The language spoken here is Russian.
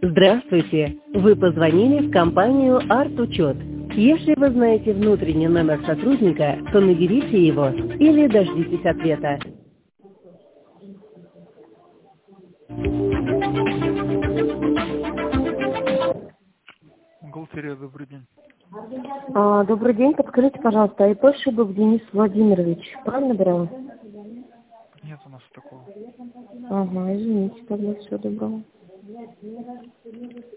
Здравствуйте! Вы позвонили в компанию «Арт-Учет». Если вы знаете внутренний номер сотрудника, то наберите его или дождитесь ответа. Бухгалтерия, добрый день. Добрый день, подскажите, пожалуйста, ИП Шибов Денис Владимирович, правильно брала? Нет у нас такого. Ага, извините, тогда всего доброго.